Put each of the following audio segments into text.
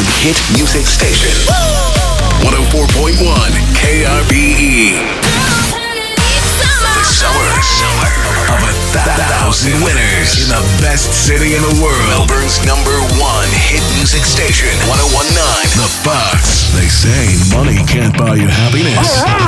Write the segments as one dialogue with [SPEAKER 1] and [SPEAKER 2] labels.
[SPEAKER 1] hit music station. 104.1 KRBE. The summer of 1,000 winners in the best city in the world. Melbourne's #1 hit music station. 101.9 The Fox. They say money can't buy you happiness.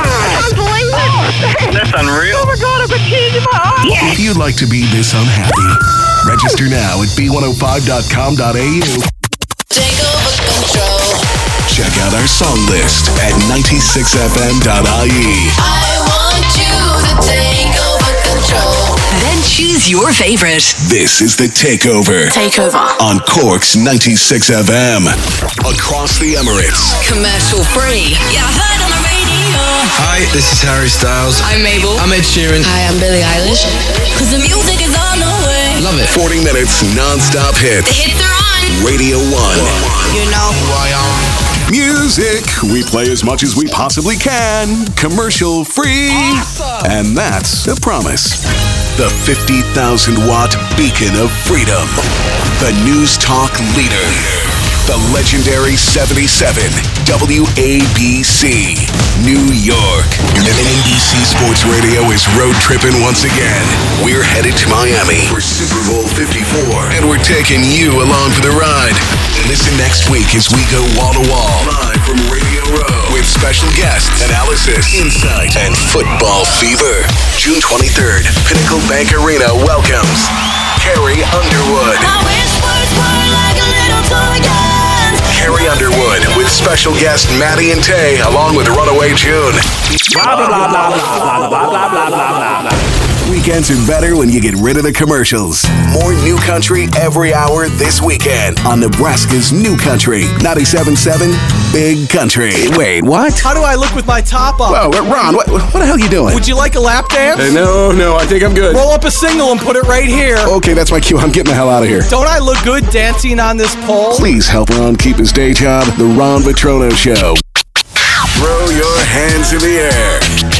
[SPEAKER 2] That's unreal.
[SPEAKER 3] Oh my God, I've got tears in my eyes. Yes.
[SPEAKER 1] If you'd like to be this unhappy, register now at b105.com.au.
[SPEAKER 4] Take over control.
[SPEAKER 1] Check out our song list at 96fm.ie.
[SPEAKER 4] I want you to take over control. Then choose your favorite.
[SPEAKER 1] This is The Takeover.
[SPEAKER 4] Takeover.
[SPEAKER 1] On Cork's 96FM. Across the Emirates.
[SPEAKER 4] Commercial free. Yeah, I heard on the radio.
[SPEAKER 5] Hi, this is Harry Styles.
[SPEAKER 4] I'm Mabel.
[SPEAKER 5] I'm Ed Sheeran.
[SPEAKER 4] Hi, I'm Billie Eilish. Cause the music is on the way.
[SPEAKER 5] Love it.
[SPEAKER 1] 40 minutes non-stop
[SPEAKER 4] The
[SPEAKER 1] hits.
[SPEAKER 4] hits are on.
[SPEAKER 1] Radio 1.
[SPEAKER 4] You know
[SPEAKER 5] who I am.
[SPEAKER 1] Music. We play as much as we possibly can. Commercial free.
[SPEAKER 5] Awesome.
[SPEAKER 1] And that's a promise. The 50,000-watt beacon of freedom. The news talk leader. The legendary 77 WABC, New York. NBC Sports Radio is road tripping once again. We're headed to Miami for Super Bowl 54, and we're taking you along for the ride. Listen next week as we go wall to wall, live from Radio Row, with special guests, analysis, insight, and football fever. June 23rd, Pinnacle Bank Arena welcomes Carrie Underwood.
[SPEAKER 4] I wish words were like a little toy gun.
[SPEAKER 1] Carrie Underwood with special guest Maddie and Tay, along with Runaway June.
[SPEAKER 3] Blah, blah, blah, blah, blah, blah, blah, blah, blah, blah, blah.
[SPEAKER 1] Weekends are better when you get rid of the commercials. More new country every hour this weekend on Nebraska's New Country 97.7 Big Country. Wait, what?
[SPEAKER 6] How do I look with my top up?
[SPEAKER 1] Whoa, Ron, what the hell are you doing?
[SPEAKER 6] Would you like a lap dance?
[SPEAKER 1] No, I think I'm good.
[SPEAKER 6] Roll up a single and put it right here.
[SPEAKER 1] Okay, that's my cue. I'm getting the hell out of here.
[SPEAKER 6] Don't I look good dancing on this pole?
[SPEAKER 1] Please help Ron keep his day job. The Ron Vetrono Show. Throw your hands in the air.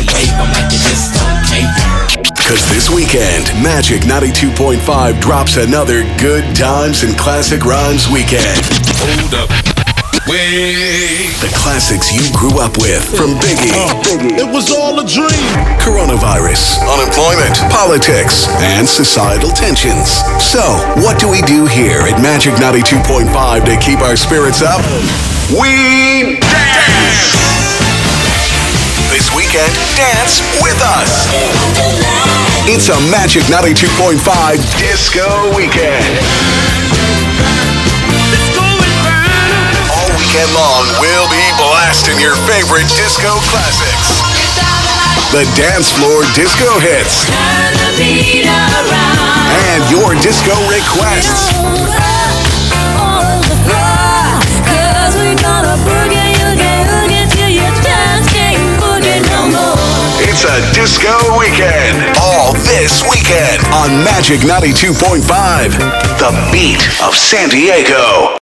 [SPEAKER 1] Because this weekend, Magic 92.5 drops another Good Times and Classic Rhymes weekend.
[SPEAKER 5] Hold up. Wait.
[SPEAKER 1] The classics you grew up with, from Biggie,
[SPEAKER 7] It was all a dream.
[SPEAKER 1] coronavirus, unemployment, politics, and societal tensions. So, what do we do here at Magic 92.5 to keep our spirits up? We dance! This weekend, dance with us. It's a Magic 92.5 Disco Weekend. All weekend long, we'll be blasting your favorite disco classics. The dance floor disco hits. And your disco requests. It's a disco weekend. All this weekend on Magic 92.5. The beat of San Diego.